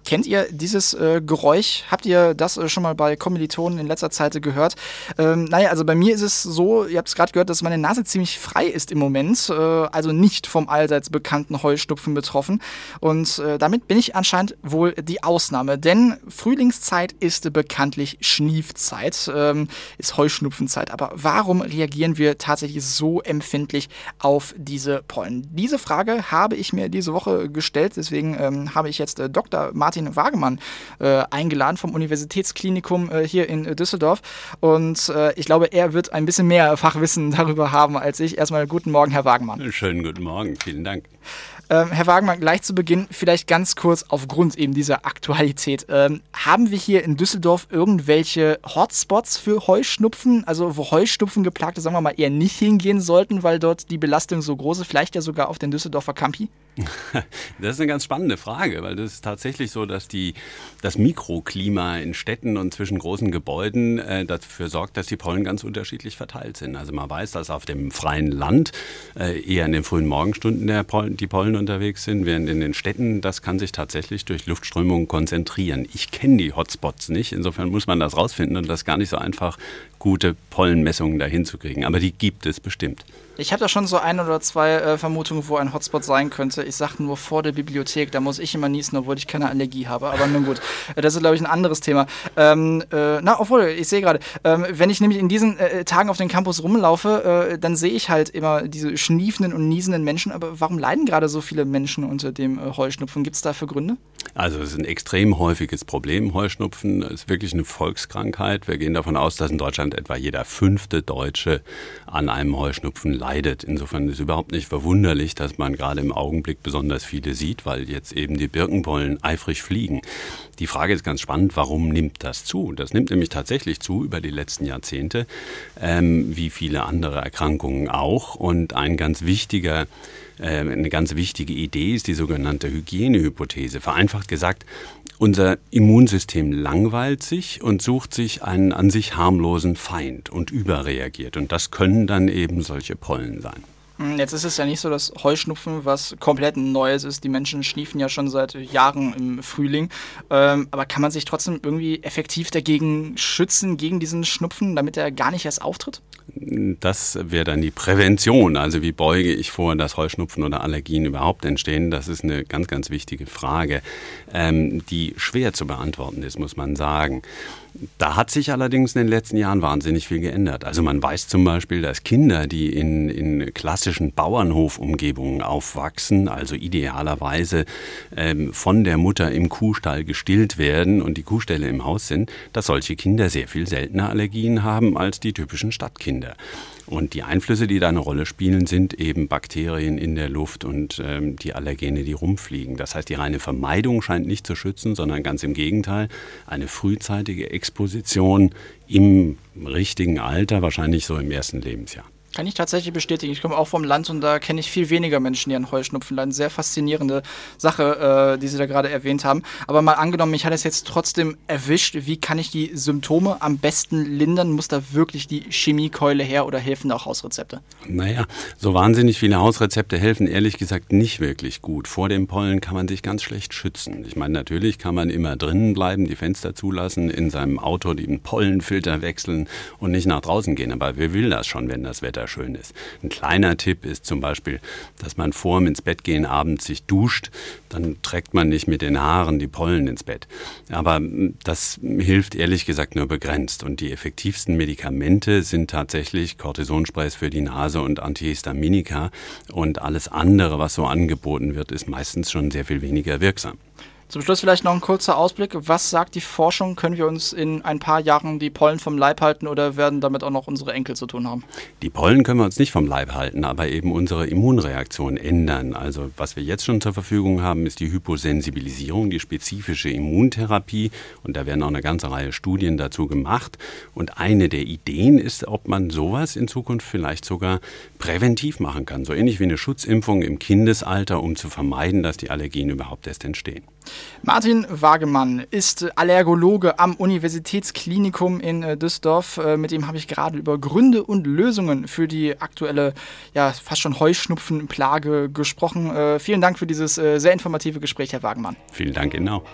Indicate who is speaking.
Speaker 1: Kennt ihr dieses Geräusch? Habt ihr das schon mal bei Kommilitonen in letzter Zeit gehört? Also bei mir ist es so, ihr habt es gerade gehört, dass meine Nase ziemlich frei ist im Moment, also nicht vom allseits bekannten Heuschnupfen betroffen. Und damit bin ich anscheinend wohl die Ausnahme, denn Frühlingszeit ist bekanntlich Schniefzeit, ist Heuschnupfenzeit. Aber warum reagieren wir tatsächlich so empfindlich auf diese Pollen? Diese Frage habe ich mir diese Woche gestellt, deswegen habe ich jetzt Dr. Martin Wagemann eingeladen vom Universitätsklinikum hier in Düsseldorf und ich glaube, er wird ein bisschen mehr Fachwissen darüber haben als ich. Erstmal guten Morgen, Herr Wagemann.
Speaker 2: Schönen guten Morgen, vielen Dank.
Speaker 1: Herr Wagemann, gleich zu Beginn vielleicht ganz kurz aufgrund eben dieser Aktualität. Haben wir hier in Düsseldorf irgendwelche Hotspots für Heuschnupfen, also wo Heuschnupfengeplagte, sagen wir mal, eher nicht hingehen sollten, weil dort die Belastung so groß ist, vielleicht ja sogar auf den Düsseldorfer Campi?
Speaker 2: Das ist eine ganz spannende Frage, weil das ist tatsächlich so, dass das Mikroklima in Städten und zwischen großen Gebäuden dafür sorgt, dass die Pollen ganz unterschiedlich verteilt sind. Also man weiß, dass auf dem freien Land eher in den frühen Morgenstunden die Pollen unterwegs sind, während in den Städten das kann sich tatsächlich durch Luftströmungen konzentrieren. Ich kenne die Hotspots nicht, insofern muss man das rausfinden und das ist gar nicht so einfach, gute Pollenmessungen dahin zu kriegen. Aber die gibt es bestimmt.
Speaker 1: Ich habe da schon so ein oder zwei Vermutungen, wo ein Hotspot sein könnte. Ich sage nur vor der Bibliothek, da muss ich immer niesen, obwohl ich keine Allergie habe. Aber nun gut, das ist, glaube ich, ein anderes Thema. Ich sehe gerade, wenn ich nämlich in diesen Tagen auf den Campus rumlaufe, dann sehe ich halt immer diese schniefenden und niesenden Menschen. Aber warum leiden gerade so viele Menschen unter dem Heuschnupfen? Gibt es dafür Gründe?
Speaker 2: Also es ist ein extrem häufiges Problem. Heuschnupfen ist wirklich eine Volkskrankheit. Wir gehen davon aus, dass in Deutschland etwa jeder 5. Deutsche an einem Heuschnupfen leidet. Insofern ist es überhaupt nicht verwunderlich, dass man gerade im Augenblick besonders viele sieht, weil jetzt eben die Birkenpollen eifrig fliegen. Die Frage ist ganz spannend, warum nimmt das zu? Das nimmt nämlich tatsächlich zu über die letzten Jahrzehnte, wie viele andere Erkrankungen auch. Und eine ganz wichtige Idee ist die sogenannte Hygienehypothese. Vereinfacht gesagt, unser Immunsystem langweilt sich und sucht sich einen an sich harmlosen Feind und überreagiert. Und das können dann eben solche Pollen sein.
Speaker 1: Jetzt ist es ja nicht so, dass Heuschnupfen was komplett Neues ist. Die Menschen schniefen ja schon seit Jahren im Frühling. Aber kann man sich trotzdem irgendwie effektiv dagegen schützen, gegen diesen Schnupfen, damit er gar nicht erst auftritt?
Speaker 2: Das wäre dann die Prävention. Also wie beuge ich vor, dass Heuschnupfen oder Allergien überhaupt entstehen? Das ist eine ganz, ganz wichtige Frage, die schwer zu beantworten ist, muss man sagen. Da hat sich allerdings in den letzten Jahren wahnsinnig viel geändert. Also man weiß zum Beispiel, dass Kinder, die in klassischen Bauernhofumgebungen aufwachsen, also idealerweise von der Mutter im Kuhstall gestillt werden und die Kuhställe im Haus sind, dass solche Kinder sehr viel seltener Allergien haben als die typischen Stadtkinder. Und die Einflüsse, die da eine Rolle spielen, sind eben Bakterien in der Luft und die Allergene, die rumfliegen. Das heißt, die reine Vermeidung scheint nicht zu schützen, sondern ganz im Gegenteil, eine frühzeitige Exposition im richtigen Alter, wahrscheinlich so im ersten Lebensjahr.
Speaker 1: Kann ich tatsächlich bestätigen. Ich komme auch vom Land und da kenne ich viel weniger Menschen, die an Heuschnupfen leiden. Sehr faszinierende Sache, die Sie da gerade erwähnt haben. Aber mal angenommen, mich hat es jetzt trotzdem erwischt. Wie kann ich die Symptome am besten lindern? Muss da wirklich die Chemiekeule her oder helfen auch Hausrezepte?
Speaker 2: Naja, so wahnsinnig viele Hausrezepte helfen ehrlich gesagt nicht wirklich gut. Vor dem Pollen kann man sich ganz schlecht schützen. Ich meine, natürlich kann man immer drinnen bleiben, die Fenster zulassen, in seinem Auto den Pollenfilter wechseln und nicht nach draußen gehen. Aber wer will das schon, wenn das Wetter schön ist? Ein kleiner Tipp ist zum Beispiel, dass man vor dem ins Bett gehen abends sich duscht, dann trägt man nicht mit den Haaren die Pollen ins Bett. Aber das hilft ehrlich gesagt nur begrenzt und die effektivsten Medikamente sind tatsächlich Cortisonsprays für die Nase und Antihistaminika und alles andere, was so angeboten wird, ist meistens schon sehr viel weniger wirksam.
Speaker 1: Zum Schluss vielleicht noch ein kurzer Ausblick. Was sagt die Forschung? Können wir uns in ein paar Jahren die Pollen vom Leib halten oder werden damit auch noch unsere Enkel zu tun haben?
Speaker 2: Die Pollen können wir uns nicht vom Leib halten, aber eben unsere Immunreaktion ändern. Also was wir jetzt schon zur Verfügung haben, ist die Hyposensibilisierung, die spezifische Immuntherapie. Und da werden auch eine ganze Reihe Studien dazu gemacht. Und eine der Ideen ist, ob man sowas in Zukunft vielleicht sogar präventiv machen kann. So ähnlich wie eine Schutzimpfung im Kindesalter, um zu vermeiden, dass die Allergien überhaupt erst entstehen.
Speaker 1: Martin Wagemann ist Allergologe am Universitätsklinikum in Düsseldorf. Mit ihm habe ich gerade über Gründe und Lösungen für die aktuelle, ja fast schon Heuschnupfenplage gesprochen. Vielen Dank für dieses sehr informative Gespräch, Herr Wagemann.
Speaker 2: Vielen Dank Ihnen auch.